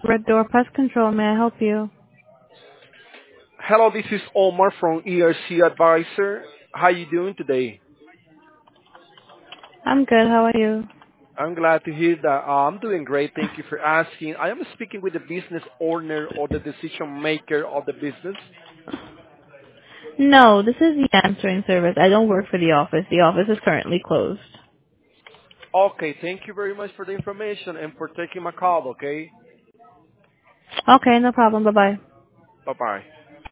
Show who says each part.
Speaker 1: Red Door Pest Control, may I help you?
Speaker 2: Hello, this is Omar from ERC Advisor. How you doing today?
Speaker 1: I'm good, how are you?
Speaker 2: I'm glad to hear that. I'm doing great. Thank you for asking. I am speaking with the business owner or the decision maker of the business.
Speaker 1: No, this is the answering service. I don't work for the office. The office is currently closed.
Speaker 2: Okay, thank you very much for the information and for taking my call, okay?
Speaker 1: Okay, no problem. Bye-bye.
Speaker 2: Bye-bye.